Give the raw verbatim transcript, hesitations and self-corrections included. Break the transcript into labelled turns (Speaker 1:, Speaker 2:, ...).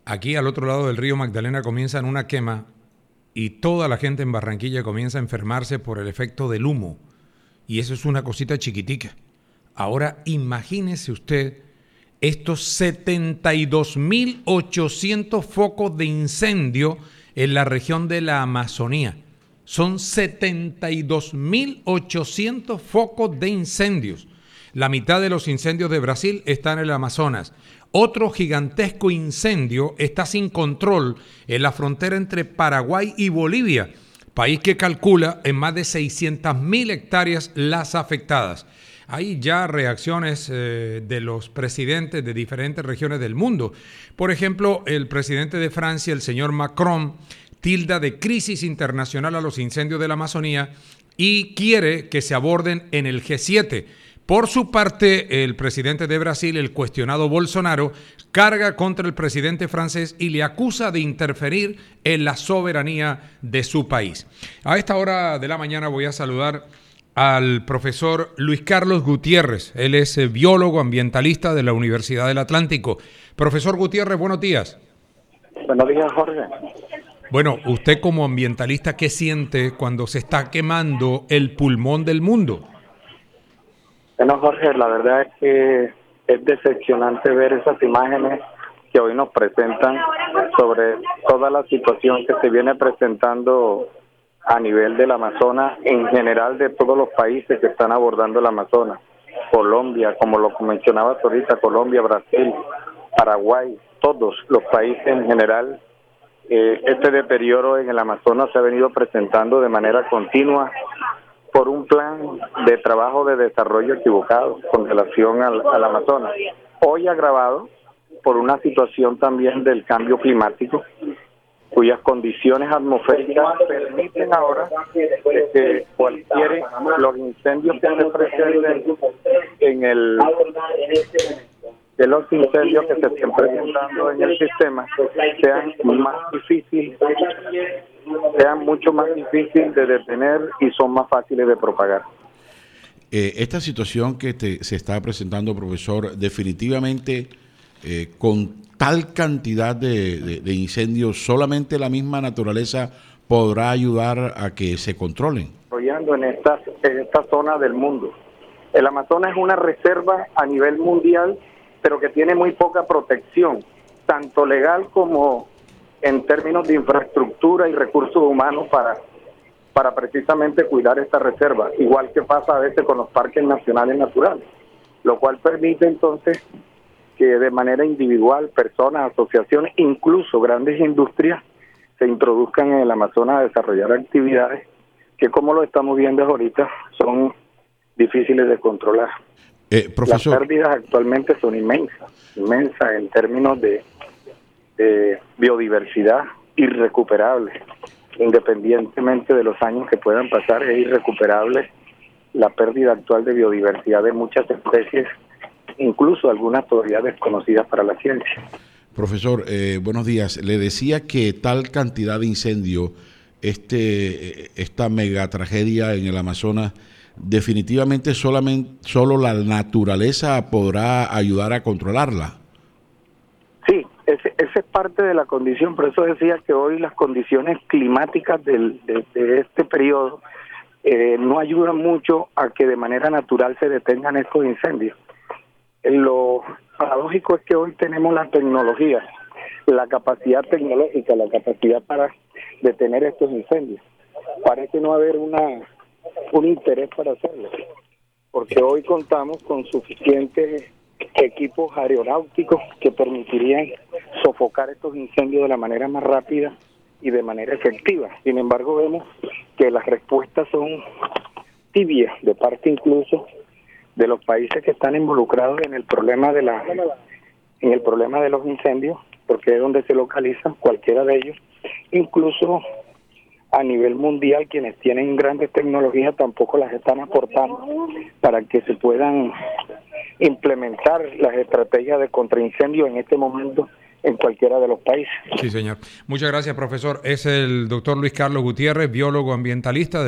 Speaker 1: Aquí al otro lado del río Magdalena comienzan una quema y toda la gente en Barranquilla comienza a enfermarse por el efecto del humo. Y eso es una cosita chiquitica. Ahora imagínese usted estos setenta y dos mil ochocientos focos de incendio en la región de la Amazonía. Son setenta y dos mil ochocientos focos de incendios. La mitad de los incendios de Brasil están en el Amazonas. Otro gigantesco incendio está sin control en la frontera entre Paraguay y Bolivia, país que calcula en más de seiscientas mil hectáreas las afectadas. Hay ya reacciones eh, de los presidentes de diferentes regiones del mundo. Por ejemplo, el presidente de Francia, el señor Macron, tilda de crisis internacional a los incendios de la Amazonía y quiere que se aborden en el G siete. Por su parte, el presidente de Brasil, el cuestionado Bolsonaro, carga contra el presidente francés y le acusa de interferir en la soberanía de su país. A esta hora de la mañana voy a saludar al profesor Luis Carlos Gutiérrez. Él es biólogo ambientalista de la Universidad del Atlántico. Profesor Gutiérrez, buenos días.
Speaker 2: Buenos días, Jorge.
Speaker 1: Bueno, usted como ambientalista, ¿qué siente cuando se está quemando el pulmón del mundo?
Speaker 2: Bueno, Jorge, la verdad es que es decepcionante ver esas imágenes que hoy nos presentan sobre toda la situación que se viene presentando a nivel del Amazonas, en general de todos los países que están abordando el Amazonas. Colombia, como lo mencionabas ahorita, Colombia, Brasil, Paraguay, todos los países en general. Eh, este deterioro en el Amazonas se ha venido presentando de manera continua por un plan de trabajo de desarrollo equivocado con relación al, al Amazonas. Hoy agravado por una situación también del cambio climático, cuyas condiciones atmosféricas permiten ahora que cualquier, los incendios que se presenten en el... que los incendios que se estén presentando en el sistema sean más difíciles, sean mucho más difíciles de detener y son más fáciles de propagar.
Speaker 3: Eh, esta situación que te, se está presentando, profesor, definitivamente eh, con tal cantidad de, de, de incendios, solamente la misma naturaleza podrá ayudar a que se controlen. En
Speaker 2: esta, en esta zona del mundo. El Amazonas es una reserva a nivel mundial, pero que tiene muy poca protección, tanto legal como en términos de infraestructura y recursos humanos para, para precisamente cuidar esta reserva, igual que pasa a veces con los parques nacionales naturales, lo cual permite entonces que de manera individual, personas, asociaciones, incluso grandes industrias, se introduzcan en el Amazonas a desarrollar actividades que, como lo estamos viendo ahorita, son difíciles de controlar.
Speaker 3: Eh, profesor.
Speaker 2: Las pérdidas actualmente son inmensas, inmensas en términos de, de biodiversidad, irrecuperable. Independientemente de los años que puedan pasar, es irrecuperable la pérdida actual de biodiversidad de muchas especies, incluso algunas todavía desconocidas para la ciencia.
Speaker 3: Profesor, eh, buenos días. Le decía que tal cantidad de incendio, este, esta mega tragedia en el Amazonas, definitivamente solamente solo la naturaleza podrá ayudar a controlarla.
Speaker 2: Sí, ese, esa es parte de la condición, por eso decía que hoy las condiciones climáticas del, de, de este periodo eh, no ayudan mucho a que de manera natural se detengan estos incendios. Lo paradójico es que hoy tenemos la tecnología, la capacidad tecnológica, la capacidad para detener estos incendios. Parece no haber una un interés para hacerlo, porque hoy contamos con suficientes equipos aeronáuticos que permitirían sofocar estos incendios de la manera más rápida y de manera efectiva. Sin embargo, vemos que las respuestas son tibias, de parte incluso de los países que están involucrados en el problema de la en el problema de los incendios, porque es donde se localizan cualquiera de ellos, incluso a nivel mundial quienes tienen grandes tecnologías tampoco las están aportando para que se puedan implementar las estrategias de contraincendio en este momento en cualquiera de los países.
Speaker 1: Sí, señor. Muchas gracias, profesor. Es el doctor Luis Carlos Gutiérrez, biólogo ambientalista de